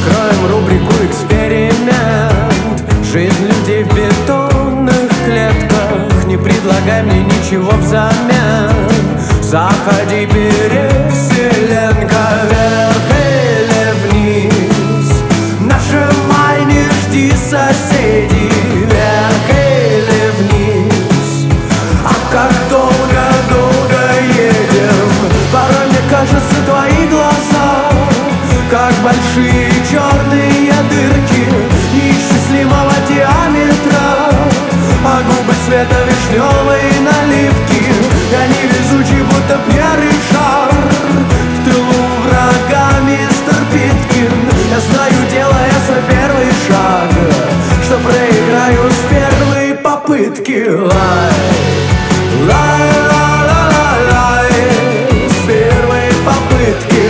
Откроем рубрику «Эксперимент». Жизнь людей в бетонных клетках. Не предлагай мне ничего взамен. Заходи, переселенка, вверх или вниз. Нажимай, не жди соседей, вверх или вниз. А как долго едем. Порой мне кажется, твои глаза как большие черные дырки неисчислимого диаметра, а губы цвета вишневой наливки. Я невезучий, будто первый шар в тылу врага, мистер Питкин. Я знаю, делая свой первый шаг, что проиграю с первой попытки. Лай, лай, лай, лай, лай, с первой попытки.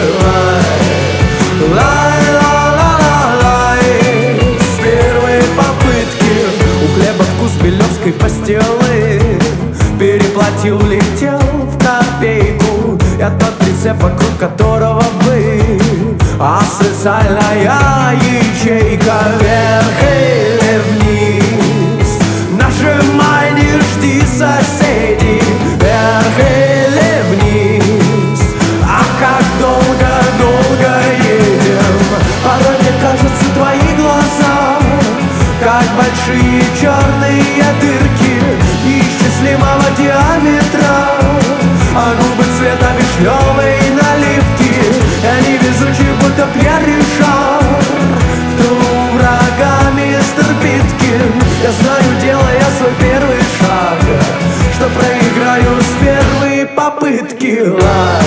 Лай, лай, с первой попытки. У хлеба вкус белевской пастилы. Переплатил, летел в копейку. Я тот прицеп, вокруг которого вы, а социальная ячейка. Вверх или вниз. Нажимай, не жди соседей. Вверх или вниз. А как долго едем. Порой мне кажется, твои глаза как большие черные дырки неисчислимого диаметра, а губы цвета вишневой наливки. Я невезучий, будто первый шар в тылу врага, мистер Питкин. Я знаю, делая свой первый шаг, что проиграю с первой попытки.